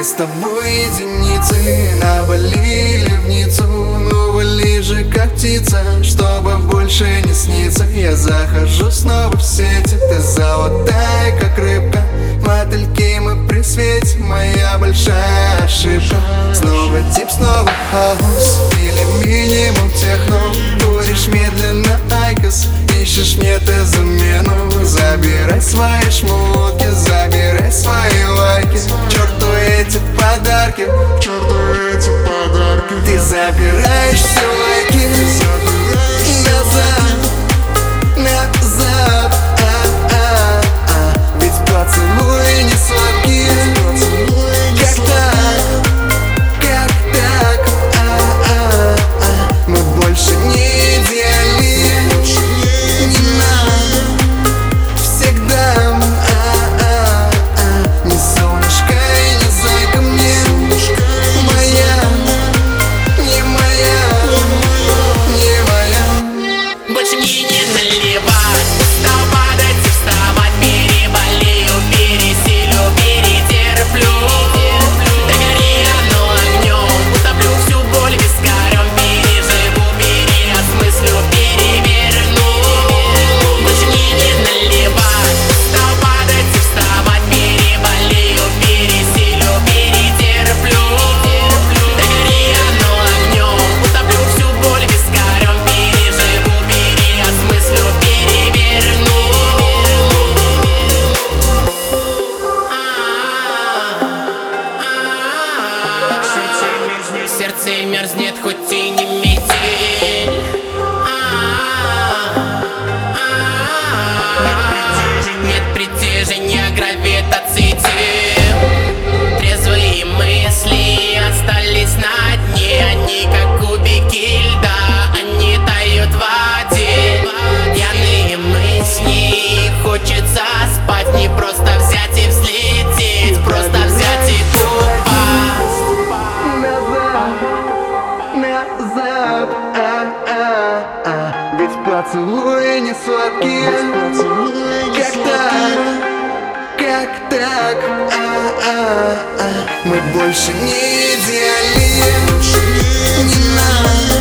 Мы с тобой единицы навалили в Ниццу. Ну вали же как птица, чтобы больше не сниться. Я захожу снова в сети, ты золотая как рыбка. Мотыльки мы при свете, моя большая ошибка. Снова дип, снова хаус или минимум техно. Куришь медленно айкос, ищешь мне ты замену. Забирай свои шмотки, забирай свои лайки. Черту эти подарки, черту эти подарки. Ты забираешь все лайки назад, назад. Ведь поцелуй не сладкий. Как так, как так? Мы больше не идеальны, не нам всегда. Не солнышко и не зайка мне моя, не моя, не моя. Больше мне не наливать, стал падать и вставать. Переболею, пересилю, перетерплю. Догори оно огнем, утоплю всю боль вискарем. Переживу, переосмыслю, переверну. Больше мне не наливать, стал падать и вставать. Переболею, пересилю, перетерплю. Догори оно огнем, утоплю всю боль вискарем. Переживу, переосмыслю, переверну. Сердце мерзнет, хоть и не метель. Нет притяжения гравитации тел. Трезвые мысли остались на дне. Они как кубики льда, они тают в воде. Пьяные мысли, хочется спать. Не просто взять и взлететь, просто взять и упасть. Назад, ведь поцелуи не сладкие. Как так, как так? Мы больше не идеальны, не нам